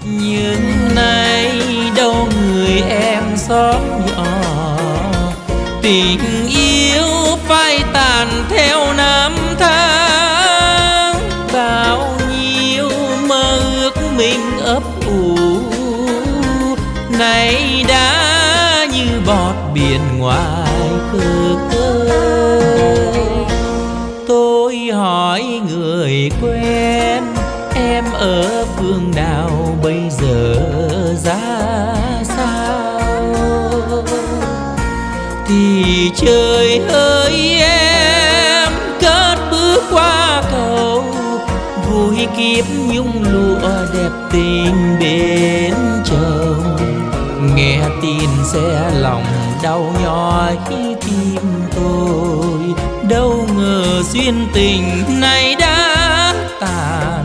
Nhưng nay đâu người em xóm nhỏ, tình yêu phai tàn theo năm tháng. Bao nhiêu mơ ước mình ấp ủ nay đã như bọt biển ngoài khơi. Tôi hỏi người quen em ở phương nào bây giờ ra sao, thì trời ơi em cất bước qua cầu, vui kiếp nhung lụa đẹp tình bên chồng. Nghe tin sẽ lòng đau nhói tim tôi, đâu ngờ duyên tình này đã tàn.